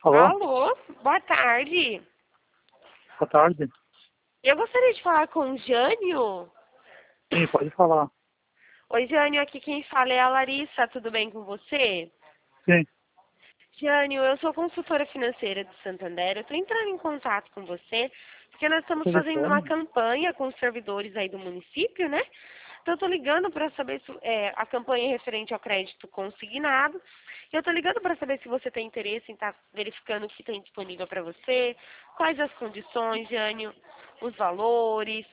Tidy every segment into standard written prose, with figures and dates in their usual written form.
Alô? Alô, boa tarde. Boa tarde. Eu gostaria de falar com o Jânio. Sim, pode falar. Oi, Jânio, aqui quem fala é a Larissa, tudo bem com você? Sim. Jânio, eu sou consultora financeira do Santander, eu estou entrando em contato com você, porque nós estamos fazendo uma Telefone? campanha com os servidores aí do município, né? Então eu estou ligando para saber se a campanha é referente ao crédito consignado. E eu estou ligando para saber se você tem interesse em estar verificando o que tem disponível para você, quais as condições, Jânio, os valores.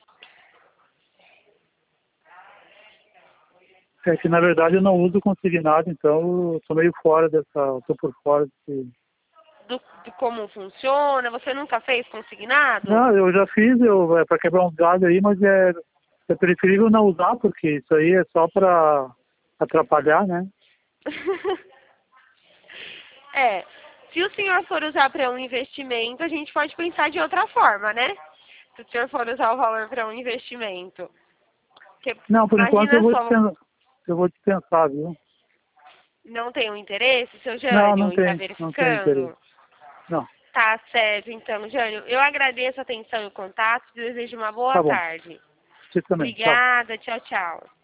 É que na verdade eu não uso consignado, então eu tô meio fora eu tô por fora desse... De como funciona. Você nunca fez consignado? Não, eu já fiz, para quebrar uns galhos aí, mas é preferível não usar, porque isso aí é só para atrapalhar, né? É, se o senhor for usar para um investimento, a gente pode pensar de outra forma, né? Se o senhor for usar o valor para um investimento. Porque, Não, por enquanto imagina só, eu vou dispensar, viu? não tem um interesse, seu Não, Jânio, em estar não tem interesse. verificando? Não, Tá certo, então, Jânio. Eu agradeço a atenção e o contato. Desejo uma boa tá bom. tarde. Você também, tchau. Obrigada, tchau, tchau.